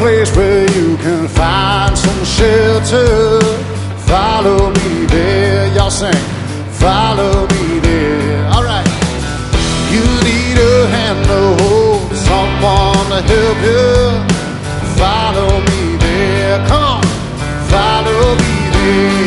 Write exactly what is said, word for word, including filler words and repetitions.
place where you can find some shelter. Follow me there, y'all sing. Follow me there. All right. You need a hand to hold, someone to help you. Follow me there. Come on. Follow me there.